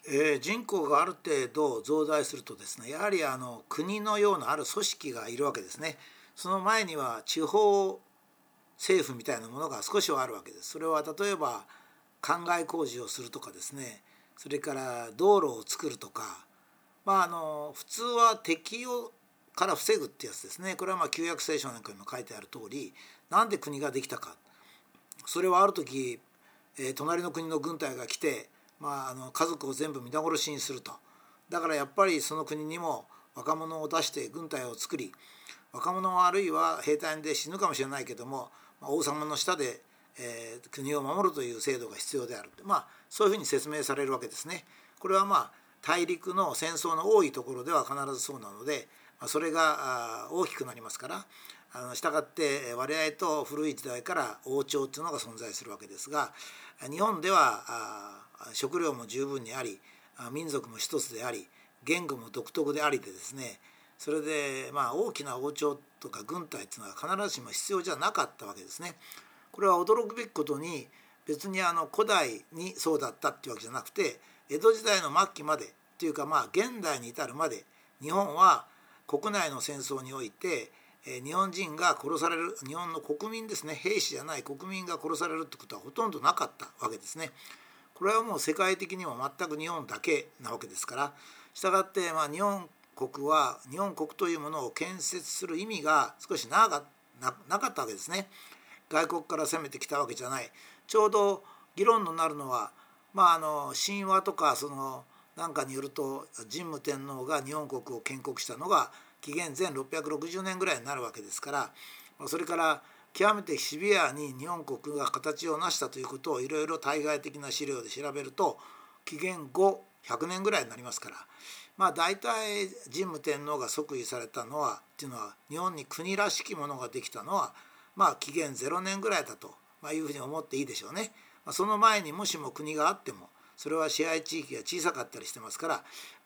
人口がある程度増大するとですね、やはり国のようなある組織がいるわけですね。その前には地方政府みたいなものが少しはあるわけです。それは例えば灌漑工事をするとかですね、それから道路を作るとか、普通は敵をから防ぐってやつですね。これは旧約聖書なんかにも書いてある通り、なんで国ができたか。それはある時、隣の国の軍隊が来て、家族を全部皆殺しにすると。だからやっぱりその国にも若者を出して軍隊を作り、若者はあるいは兵隊で死ぬかもしれないけども、王様の下で、国を守るという制度が必要である、そういうふうに説明されるわけですね。これは大陸の戦争の多いところでは必ずそうなので、それが大きくなりますから、したがって我々と古い時代から王朝というのが存在するわけですが、日本では食料も十分にあり、民族も一つであり、言語も独特でありでですね、それで大きな王朝とか軍隊というのは必ずしも必要じゃなかったわけですね。これは驚くべきことに、別に古代にそうだったっていうわけじゃなくて、江戸時代の末期までというか現代に至るまで、日本は国内の戦争において日本人が殺される、日本の国民ですね、兵士じゃない国民が殺されるってことはほとんどなかったわけですね。これはもう世界的にも全く日本だけなわけですから、したがって日本国は日本国というものを建設する意味が少しなかったわけですね。外国から攻めてきたわけじゃない。ちょうど議論になるのは、神話とかなんかによると、神武天皇が日本国を建国したのが紀元前660年ぐらいになるわけですから、それから極めてシビアに日本国が形を成したということをいろいろ対外的な資料で調べると、紀元後100年ぐらいになりますから、大体神武天皇が即位されたのはっていうのは、日本に国らしきものができたのは紀元0年ぐらいだというふうに思っていいでしょうね。その前にもしも国があっても、それは支配地域が小さかったりしてますから、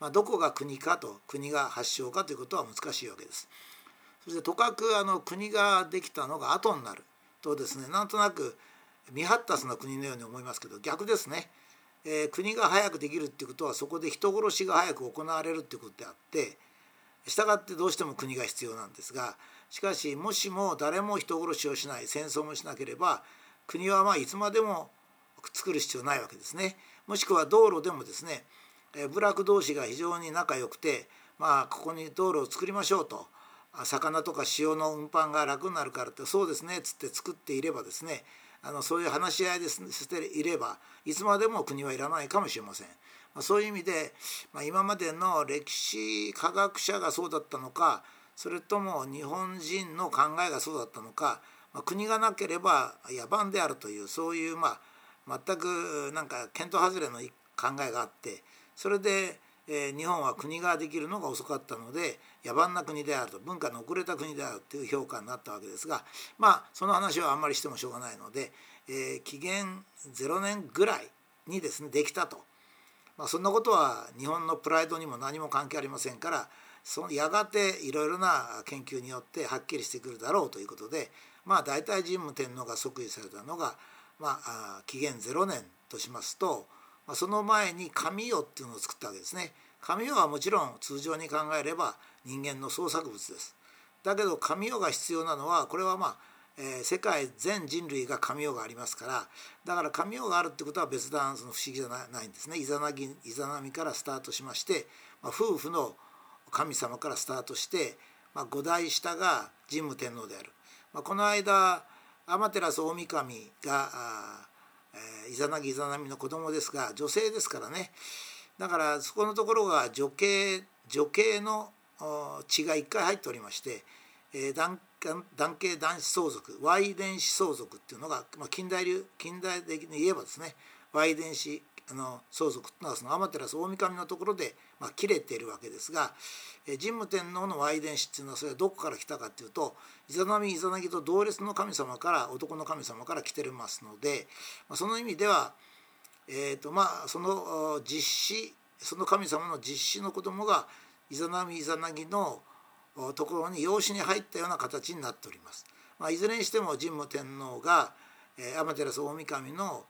どこが国かと、国が発祥かということは難しいわけです。そしてとかく国ができたのが後になるとですね、なんとなく未発達な国のように思いますけど、逆ですね。国が早くできるっていうことは、そこで人殺しが早く行われるっていうことであって、したがってどうしても国が必要なんですが、しかしもしも誰も人殺しをしない、戦争もしなければ、国はいつまでも作る必要ないわけですね。もしくは道路でもですね、部落同士が非常に仲良くて、ここに道路を作りましょうと、魚とか塩の運搬が楽になるからって、そうですねっつって作っていればですね、そういう話し合いでしていれば、いつまでも国はいらないかもしれません。そういう意味で、今までの歴史科学者がそうだったのか、それとも日本人の考えがそうだったのか、国がなければ野蛮であるという、そういう全くなんか見当外れの考えがあって、それで日本は国ができるのが遅かったので野蛮な国であると、文化の遅れた国であるという評価になったわけですが、その話はあんまりしてもしょうがないので、紀元0年ぐらいにですねできたと、そんなことは日本のプライドにも何も関係ありませんから、やがていろいろな研究によってはっきりしてくるだろうということで、大体神武天皇が即位されたのが、紀元0年としますと、その前に神代っていうのを作ったわけですね。神代はもちろん通常に考えれば人間の創作物です。だけど神代が必要なのは、これは世界全人類が神代がありますから、だから神代があるってことは別段不思議じゃないんですね。イザナミからスタートしまして、夫婦の神様からスタートして、五代下が神武天皇である。この間天照大神がイザナミの子供ですが、女性ですからね。だからそこのところが女系の血が一回入っておりまして、男系男子相続 Y 電子相続っていうのが、近代的に言えばですね、 Y 電子相続っていうのはその天照大神のところで切れているわけですが、神武天皇の Y 電子っていうのは、それはどこから来たかっていうと、イザナギと同列の神様から、男の神様から来てますので、その意味では、そのその神様の実子の子供がイザナギのところに養子に入ったような形になっております。いずれにしても神武天皇が天照大神の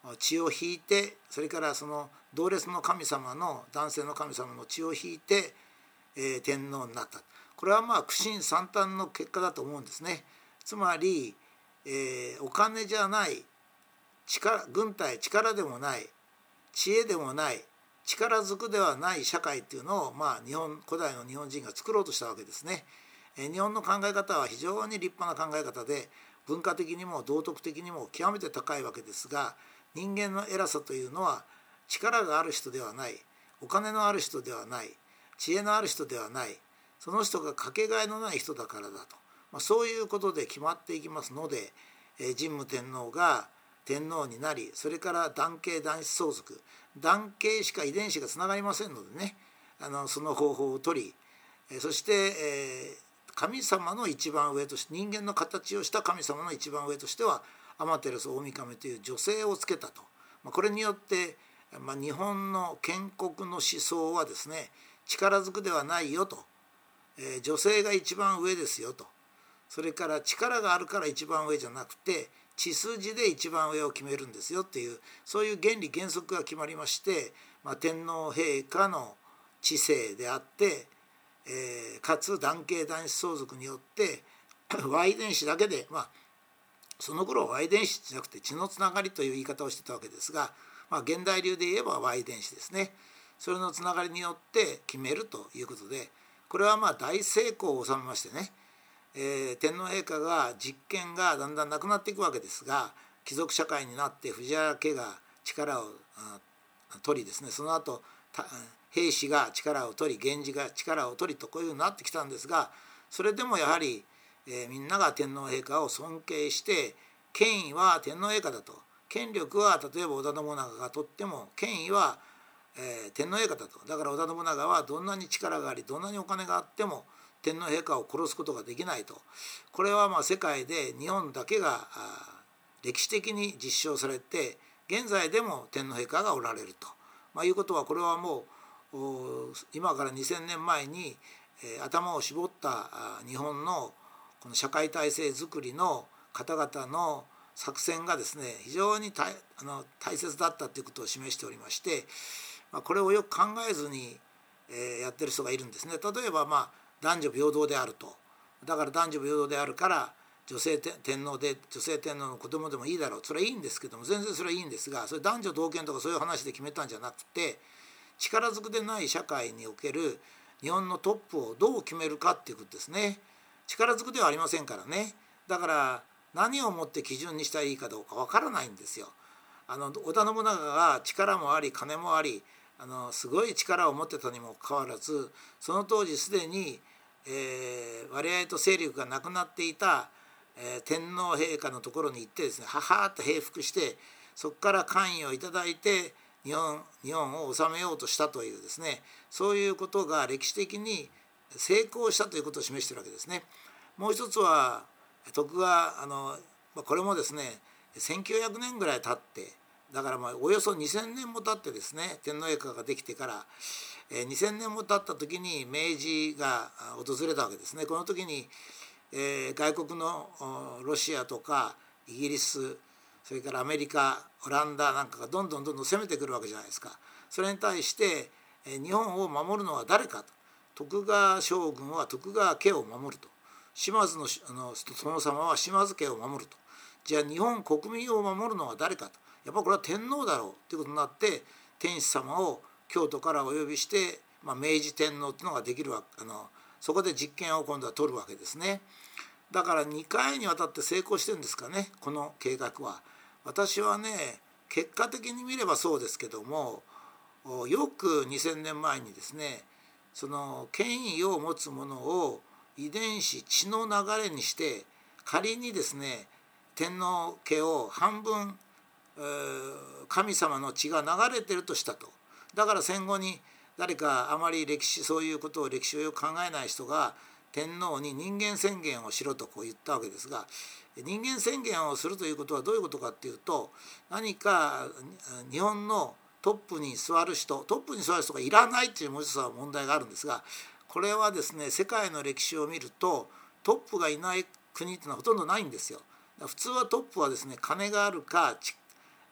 血を引いて、それからその同列の神様の男性の神様の血を引いて、天皇になった。これは苦心惨憺の結果だと思うんですね。つまり、お金じゃない軍隊、力でもない知恵でもない力ずくではない社会っていうのを、古代の日本人が作ろうとしたわけですね。日本の考え方は非常に立派な考え方で、文化的にも道徳的にも極めて高いわけですが、人間の偉さというのは力がある人ではない、お金のある人ではない、知恵のある人ではない、その人がかけがえのない人だからだと、そういうことで決まっていきますので、神武天皇が天皇になり、それから男系男子相続、男系しか遺伝子がつながりませんのでね、その方法を取り、そして、神様の一番上として、人間の形をした神様の一番上としては天照大神という女性をつけたと。これによって、日本の建国の思想はですね、力ずくではないよと、女性が一番上ですよと、それから力があるから一番上じゃなくて血筋で一番上を決めるんですよっていう、そういう原理原則が決まりまして、天皇陛下の治世であって、かつ男系男子相続によってY 遺伝子だけで、その頃は Y 遺伝子じゃなくて血のつながりという言い方をしてたわけですが、現代流で言えば Y 遺伝子ですね。それのつながりによって決めるということで、これは大成功を収めましてね、天皇陛下が実権がだんだんなくなっていくわけですが、貴族社会になって藤原家が力を取りですね、その後兵士が力を取り、源氏が力を取りと、こういうふうになってきたんですが、それでもやはり、みんなが天皇陛下を尊敬して、権威は天皇陛下だと、権力は例えば織田信長が取っても権威は、天皇陛下だと。だから織田信長はどんなに力があり、どんなにお金があっても天皇陛下を殺すことができないと。これは世界で日本だけが歴史的に実証されて、現在でも天皇陛下がおられると、いうことは、これはもう今から2000年前に頭を絞った日本のこの社会体制づくりの方々の作戦がですね、非常に大切だったということを示しておりまして、これをよく考えずにやってる人がいるんですね。例えば男女平等であると。だから男女平等であるから女性天皇で女性天皇の子供でもいいだろう、それはいいんですけども、全然それはいいんですが、それ男女同権とかそういう話で決めたんじゃなくて、力ずくでない社会における日本のトップをどう決めるかっていうことですね。力ずくではありませんからね。だから何をもって基準にしたらいいかどうかわからないんですよ。織田信長が力もあり金もあり、すごい力を持ってたにもかかわらず、その当時すでに、割合と勢力がなくなっていた、天皇陛下のところに行ってですね、ははっと平服して、そこから官位をいただいて日本を治めようとしたというですね、そういうことが歴史的に成功したということを示しているわけですね。もう一つは徳川これもですね、1900年ぐらい経って、だからおよそ2000年も経ってですね、天皇陛下ができてから2000年も経った時に明治が訪れたわけですね。この時に外国のロシアとかイギリス、それからアメリカ、オランダなんかがどんどん攻めてくるわけじゃないですか。それに対して日本を守るのは誰かと。徳川将軍は徳川家を守ると。島津の殿様は島津家を守ると。じゃあ日本国民を守るのは誰かと。やっぱこれは天皇だろうということになって、天子様を京都からお呼びして、明治天皇っていうのができるわけ、そこで実権を今度は取るわけですね。だから2回にわたって成功してるんですかね、この計画は。私はね、結果的に見ればそうですけども、よく2000年前にですね、その権威を持つものを遺伝子血の流れにして、仮にですね天皇家を半分神様の血が流れてるとしたと。だから戦後に誰かあまりそういうことを歴史をよく考えない人が天皇に人間宣言をしろとこう言ったわけですが、人間宣言をするということはどういうことかっていうと、何か日本のトップに座る人がいらないというもう一つは問題があるんですが、これはですね、世界の歴史を見るとトップがいない国っていうのはほとんどないんですよ。普通はトップはですね、金があるか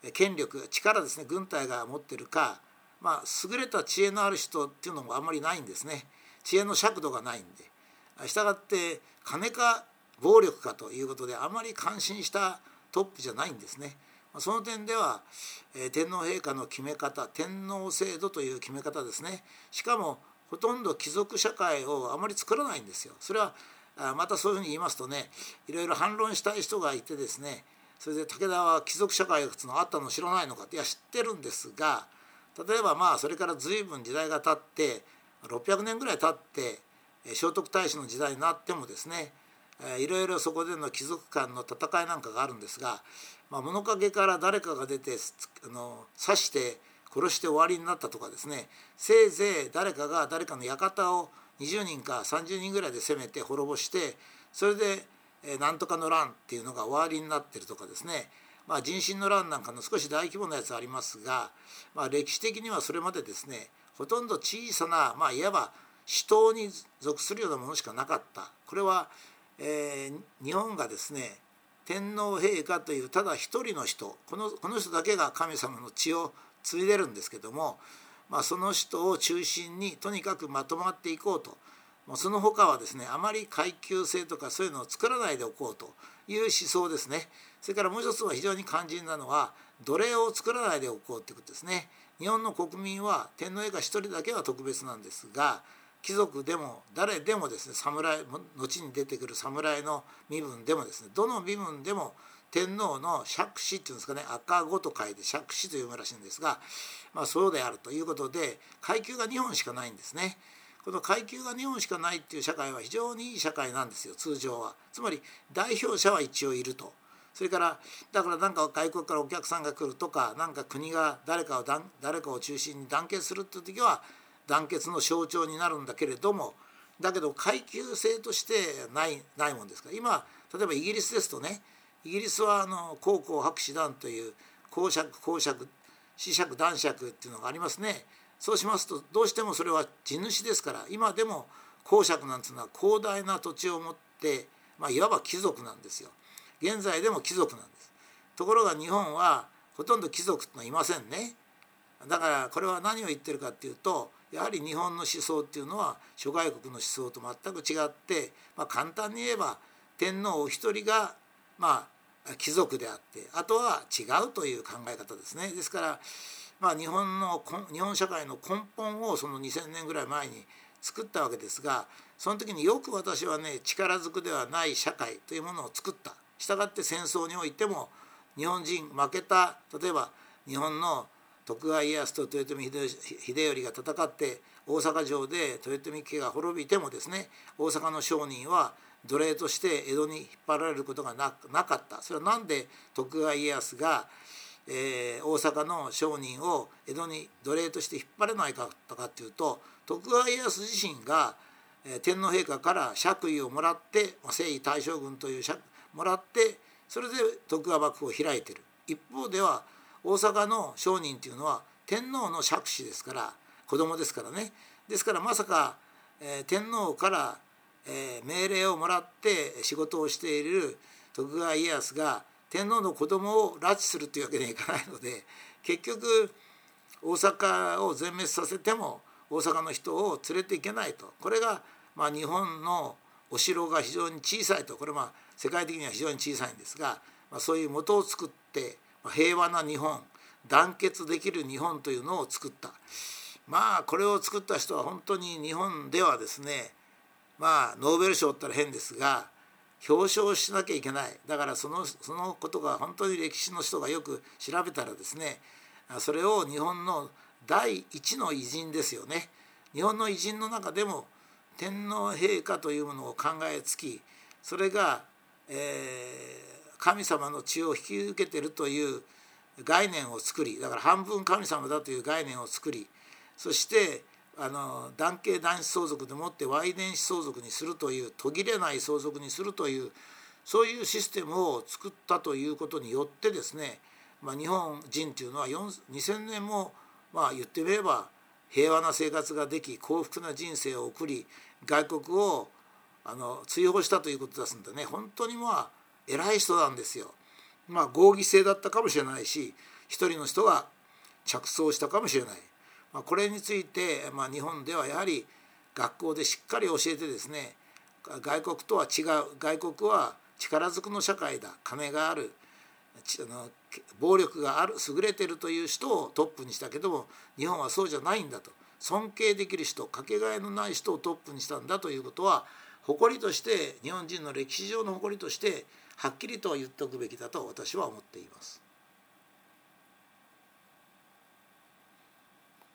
権力力ですね、軍隊が持ってるか、優れた知恵のある人っていうのもあんまりないんですね。知恵の尺度がないんで、したがって金か暴力かということであまり感心したトップじゃないんですね。その点では、天皇陛下の決め方、天皇制度という決め方ですね。しかもほとんど貴族社会をあまり作らないんですよ。それはまたそういうふうに言いますとね、いろいろ反論したい人がいてですね、それで武田は貴族社会があったの知らないのかって、いや知ってるんですが、例えばそれから随分時代が経って600年ぐらい経って聖徳太子の時代になってもですね、いろいろそこでの貴族間の戦いなんかがあるんですが、物陰から誰かが出て刺して殺して終わりになったとかですね、せいぜい誰かが誰かの館を20人か30人ぐらいで攻めて滅ぼして、それでなんとかの乱っていうのが終わりになってるとかですね、人心の乱なんかの少し大規模なやつありますが、歴史的にはそれまでですね、ほとんど小さな、いわば私党に属するようなものしかなかった。これは、日本がですね、天皇陛下というただ一人の人、この人だけが神様の血を継いでるんですけども、その人を中心にとにかくまとまっていこうと、その他はですね、あまり階級制とかそういうのを作らないでおこうという思想ですね。それからもう一つは非常に肝心なのは奴隷を作らないでおこうということですね。日本の国民は天皇陛下一人だけは特別なんですが、貴族でも誰でもですね、侍、後に出てくる侍の身分でもですね、どの身分でも天皇の爵士っていうんですかね、赤子と書いて爵士と読むらしいんですが、そうであるということで階級が2本しかないんですね。この階級が2本しかないっていう社会は非常にいい社会なんですよ、通常は。つまり代表者は一応いると。それからだからなんか外国からお客さんが来るとか、なんか国が誰かを中心に団結するっていう時は団結の象徴になるんだけれども、だけど階級制としてないもんですから、今例えばイギリスですとね、イギリスは公公伯子男という公爵子爵男爵っていうのがありますね。そうしますとどうしてもそれは地主ですから、今でも公爵なんていうのは広大な土地を持って、いわば貴族なんですよ。現在でも貴族なんです。ところが日本はほとんど貴族ってのはいませんね。だからこれは何を言ってるかっていうと、やはり日本の思想っていうのは諸外国の思想と全く違って、簡単に言えば天皇お一人が貴族であって、あとは違うという考え方ですね。ですから日本社会の根本をその2000年ぐらい前に作ったわけですが、その時によく私はね、力ずくではない社会というものを作った。したがって戦争においても日本人負けた、例えば日本の徳川家康と豊臣秀頼が戦って大阪城で豊臣家が滅びてもですね、大阪の商人は奴隷として江戸に引っ張られることがなかった。それは何で徳川家康が、大阪の商人を江戸に奴隷として引っ張れないかったかというと、徳川家康自身が天皇陛下から爵位をもらって、征夷大将軍というもらって、それで徳川幕府を開いている。一方では大阪の商人というのは天皇の爵士ですから、子供ですからね。ですからまさか、天皇から、命令をもらって仕事をしている徳川家康が天皇の子供を拉致するというわけにはいかないので、結局大阪を全滅させても大阪の人を連れていけないと。これが、日本のお城が非常に小さいと。これ世界的には非常に小さいんですが、そういう元を作って平和な日本、団結できる日本というのを作った。これを作った人は本当に日本ではですね、ノーベル賞って言ったら変ですが表彰しなきゃいけない。だからそのことが本当に歴史の人がよく調べたらですね、それを日本の第一の偉人ですよね。日本の偉人の中でも天皇陛下というものを考えつき、それが、神様の血を引き受けているという概念を作り、だから半分神様だという概念を作り、そして男系男子相続でもって Y 電子相続にするという、途切れない相続にするという、そういうシステムを作ったということによってですね、日本人というのは2000年も言ってみれば平和な生活ができ、幸福な人生を送り、外国を追放したということですのでね、本当に偉い人なんですよ。合議制だったかもしれないし、 一人の人が着想したかもしれない。これについて、日本ではやはり学校でしっかり教えてですね、外国とは違う、外国は力ずくの社会だ、金がある、暴力がある、優れてるという人をトップにしたけども、日本はそうじゃないんだと。尊敬できる人、かけがえのない人をトップにしたんだということは、誇りとして、日本人の歴史上の誇りとしてはっきりと言っておくべきだと私は思っています。